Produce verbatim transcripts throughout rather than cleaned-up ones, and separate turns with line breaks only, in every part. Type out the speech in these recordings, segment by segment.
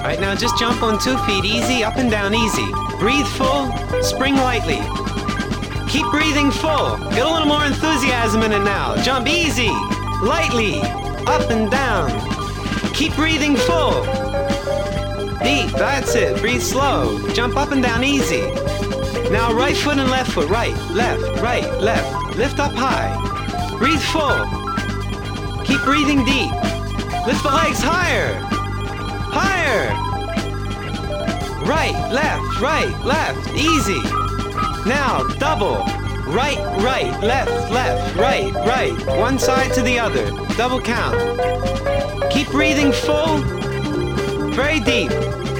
Right, now just jump on two feet, easy, up and down, easy. Breathe full, spring lightly. Keep breathing full. Get a little more enthusiasm in it now. Jump easy, lightly, up and down. Keep breathing full. Deep, that's it. Breathe slow. Jump up and down easy. Now right foot and left foot. Right, left, right, left. Lift up high. Breathe full. Keep breathing deep. Lift the legs higher. Higher. Right, left, right, left. Easy. Now, double. Right, right, left, left, right, right. One side to the other. Double count. Keep breathing full. Very deep.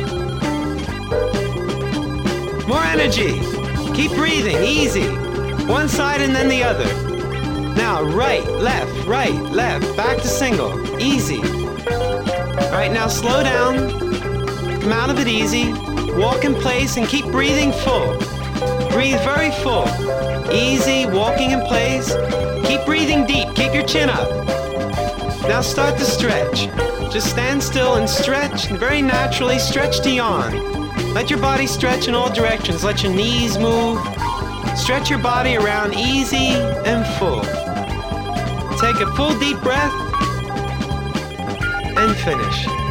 More energy. Keep breathing. Easy. One side and then the other. Now, right, left, right, left. Back to single. Easy. All right, now slow down. Come out of it easy. Walk in place and keep breathing full. Breathe very full. Easy, walking in place. Keep breathing deep. Keep your chin up. Now start to stretch. Just stand still and stretch. And very naturally stretch to yawn. Let your body stretch in all directions. Let your knees move. Stretch your body around easy and full. Take a full deep breath and finish.